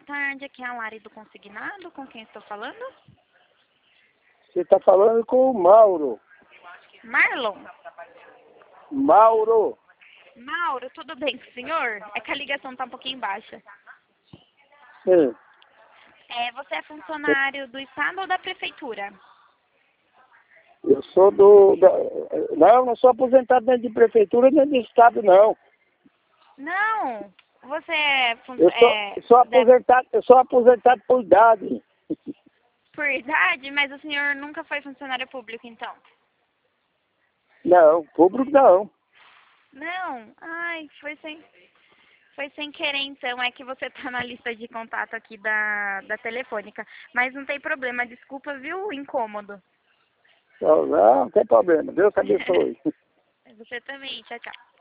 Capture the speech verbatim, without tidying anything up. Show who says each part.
Speaker 1: tarde, aqui é a Lari do Consignado, com quem estou falando?
Speaker 2: Você está falando com o Mauro.
Speaker 1: Marlon?
Speaker 2: Mauro.
Speaker 1: Mauro, tudo bem com o senhor? É que a ligação está um pouquinho baixa.
Speaker 2: Sim.
Speaker 1: É, você é funcionário do Estado ou da Prefeitura?
Speaker 2: Eu sou do... Da, não, não sou aposentado nem de prefeitura nem de estado, não.
Speaker 1: Não, você é... fun-
Speaker 2: Eu sou,
Speaker 1: é
Speaker 2: sou
Speaker 1: da-
Speaker 2: aposentado, eu sou aposentado por idade.
Speaker 1: por idade, mas o senhor nunca foi funcionário público, então?
Speaker 2: Não, público não.
Speaker 1: Não, ai, foi sem, foi sem querer então, é que você tá na lista de contato aqui da, da telefônica, mas não tem problema, desculpa, viu, o incômodo.
Speaker 2: Não, não tem problema. Deus te abençoe.
Speaker 1: Você também, tchau, tchau.